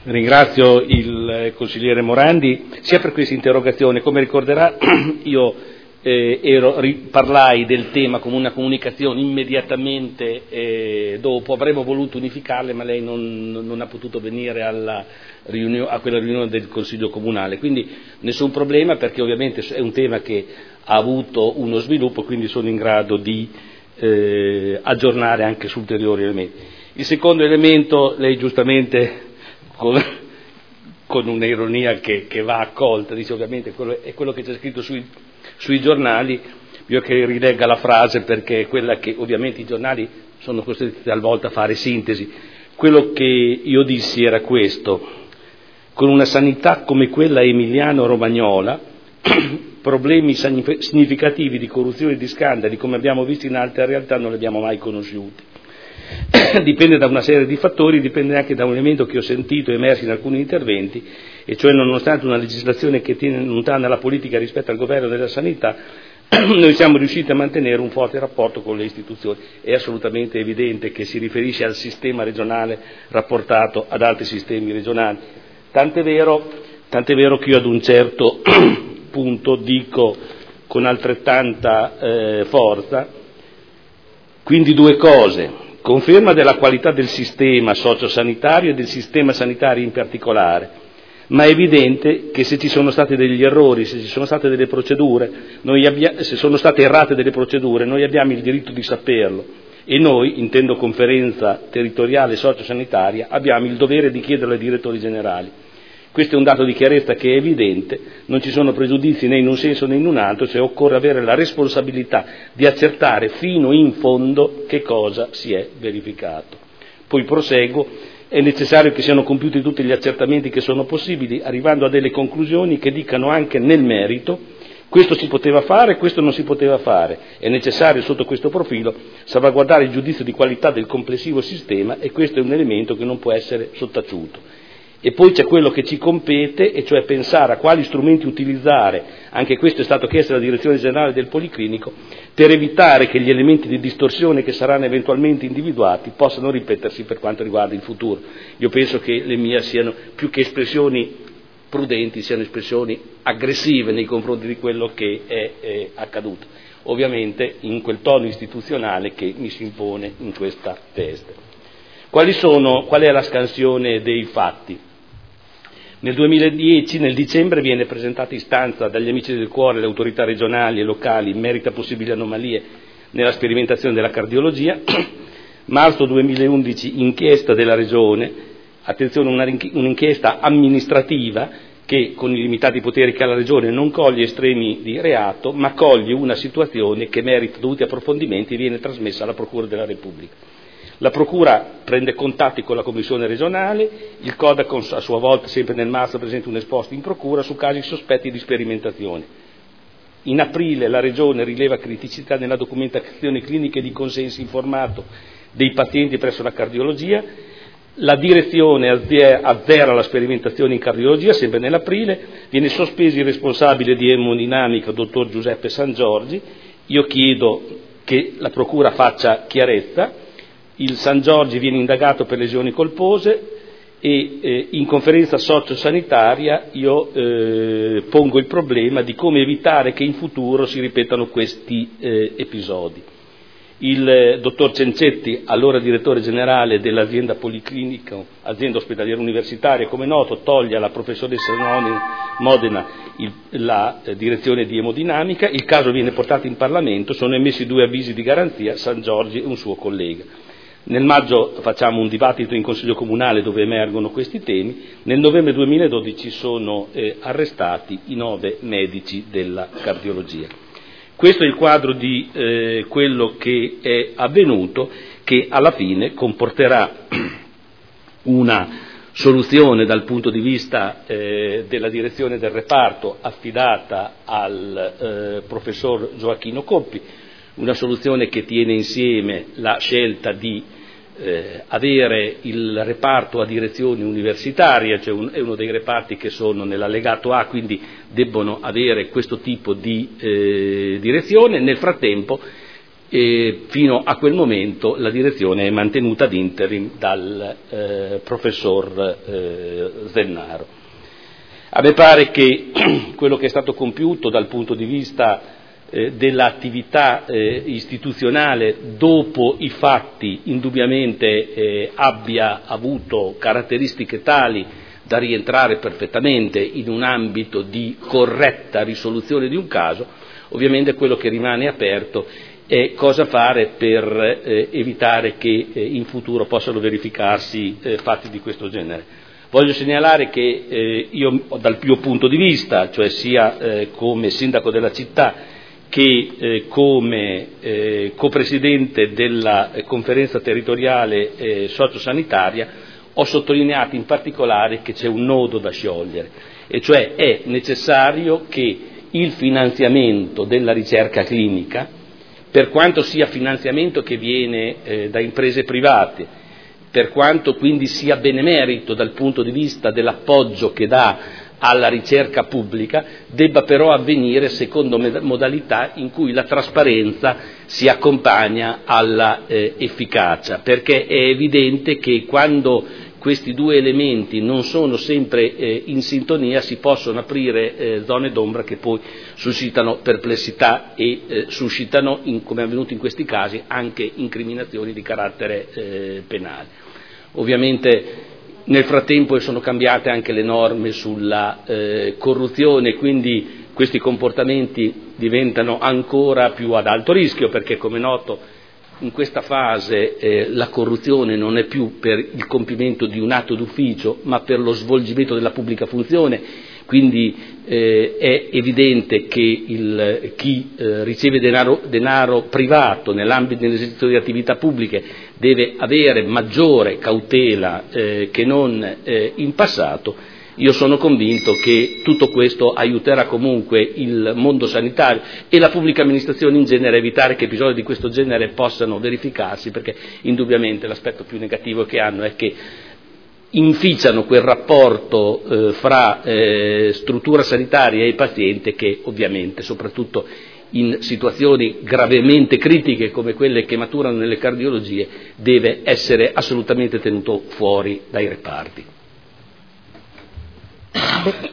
Ringrazio il consigliere Morandi sia per questa interrogazione. Come ricorderà, io parlai del tema come una comunicazione immediatamente dopo. Avremmo voluto unificarle, ma lei non ha potuto venire a quella riunione del Consiglio Comunale, quindi nessun problema, perché ovviamente è un tema che ha avuto uno sviluppo, quindi sono in grado di aggiornare anche su ulteriori elementi. Il secondo elemento, lei giustamente con un'ironia che va accolta, dice ovviamente è quello che c'è scritto sui giornali. Io che rilegga la frase, perché è quella che ovviamente i giornali sono costretti talvolta a fare sintesi. Quello che io dissi era questo: con una sanità come quella emiliano-romagnola, problemi significativi di corruzione e di scandali come abbiamo visto in altre realtà non li abbiamo mai conosciuti. Dipende da una serie di fattori, dipende anche da un elemento che ho sentito emersi in alcuni interventi, e cioè, nonostante una legislazione che tiene lontana la politica rispetto al governo della sanità, noi siamo riusciti a mantenere un forte rapporto con le istituzioni. È assolutamente evidente che si riferisce al sistema regionale rapportato ad altri sistemi regionali, tant'è vero che io ad un certo punto dico con altrettanta forza quindi due cose: conferma della qualità del sistema sociosanitario e del sistema sanitario in particolare, ma è evidente che se ci sono stati degli errori, se ci sono state delle procedure, se sono state errate delle procedure, noi abbiamo il diritto di saperlo, e noi, intendo conferenza territoriale sociosanitaria, abbiamo il dovere di chiederlo ai direttori generali. Questo è un dato di chiarezza che è evidente, non ci sono pregiudizi né in un senso né in un altro, cioè occorre avere la responsabilità di accertare fino in fondo che cosa si è verificato. Poi proseguo: è necessario che siano compiuti tutti gli accertamenti che sono possibili, arrivando a delle conclusioni che dicano anche nel merito questo si poteva fare, questo non si poteva fare. È necessario sotto questo profilo salvaguardare il giudizio di qualità del complessivo sistema, e questo è un elemento che non può essere sottaciuto. E poi c'è quello che ci compete, e cioè pensare a quali strumenti utilizzare, anche questo è stato chiesto dalla direzione generale del Policlinico, per evitare che gli elementi di distorsione che saranno eventualmente individuati possano ripetersi per quanto riguarda il futuro. Io penso che le mie siano, più che espressioni prudenti, siano espressioni aggressive nei confronti di quello che è accaduto, ovviamente in quel tono istituzionale che mi si impone in questa veste. Qual è la scansione dei fatti? Nel 2010, nel dicembre, viene presentata istanza dagli Amici del Cuore alle autorità regionali e locali in merito a possibili anomalie nella sperimentazione della cardiologia. Marzo 2011, inchiesta della Regione, attenzione, un'inchiesta amministrativa che, con i limitati poteri che ha la Regione, non coglie estremi di reato, ma coglie una situazione che merita dovuti approfondimenti e viene trasmessa alla Procura della Repubblica. La Procura prende contatti con la Commissione regionale, il Codacons a sua volta, sempre nel marzo, presenta un esposto in Procura su casi sospetti di sperimentazione. In aprile la Regione rileva criticità nella documentazione clinica e di consenso informato dei pazienti presso la cardiologia. La direzione azzera la sperimentazione in cardiologia, sempre nell'aprile. Viene sospeso il responsabile di emodinamica, dottor Giuseppe Sangiorgi. Io chiedo che la Procura faccia chiarezza. Il Sangiorgi viene indagato per lesioni colpose e in conferenza sociosanitaria io pongo il problema di come evitare che in futuro si ripetano questi episodi. Il dottor Cencetti, allora direttore generale dell'azienda Policlinico, azienda ospedaliera universitaria, come noto, toglie alla professoressa Modena la direzione di emodinamica. Il caso viene portato in Parlamento, sono emessi 2 avvisi di garanzia, Sangiorgi e un suo collega. Nel maggio facciamo un dibattito in Consiglio Comunale dove emergono questi temi. Nel novembre 2012 sono arrestati i 9 medici della cardiologia. Questo è il quadro di quello che è avvenuto, che alla fine comporterà una soluzione dal punto di vista della direzione del reparto affidata al professor Gioacchino Coppi, una soluzione che tiene insieme la scelta di avere il reparto a direzione universitaria, cioè è uno dei reparti che sono nell'allegato A, quindi debbono avere questo tipo di direzione. Nel frattempo e fino a quel momento la direzione è mantenuta ad interim dal professor Zennaro. A me pare che quello che è stato compiuto dal punto di vista dell'attività istituzionale dopo i fatti indubbiamente abbia avuto caratteristiche tali da rientrare perfettamente in un ambito di corretta risoluzione di un caso. Ovviamente quello che rimane aperto è cosa fare per evitare che in futuro possano verificarsi fatti di questo genere. Voglio segnalare che io dal mio punto di vista, cioè sia come sindaco della città che come copresidente della conferenza territoriale sociosanitaria, ho sottolineato in particolare che c'è un nodo da sciogliere, e cioè è necessario che il finanziamento della ricerca clinica, per quanto sia finanziamento che viene da imprese private, per quanto quindi sia benemerito dal punto di vista dell'appoggio che dà alla ricerca pubblica, debba però avvenire secondo modalità in cui la trasparenza si accompagna alla efficacia, perché è evidente che quando questi due elementi non sono sempre in sintonia si possono aprire zone d'ombra che poi suscitano perplessità e suscitano, come è avvenuto in questi casi, anche incriminazioni di carattere penale. Ovviamente nel frattempo sono cambiate anche le norme sulla corruzione, quindi questi comportamenti diventano ancora più ad alto rischio, perché come è noto in questa fase la corruzione non è più per il compimento di un atto d'ufficio, ma per lo svolgimento della pubblica funzione, quindi è evidente che chi riceve denaro privato nell'ambito dell'esercizio di attività pubbliche deve avere maggiore cautela che non in passato. Io sono convinto che tutto questo aiuterà comunque il mondo sanitario e la pubblica amministrazione in genere a evitare che episodi di questo genere possano verificarsi, perché indubbiamente l'aspetto più negativo che hanno è che inficiano quel rapporto fra struttura sanitaria e paziente che ovviamente, soprattutto in situazioni gravemente critiche come quelle che maturano nelle cardiologie, deve essere assolutamente tenuto fuori dai reparti.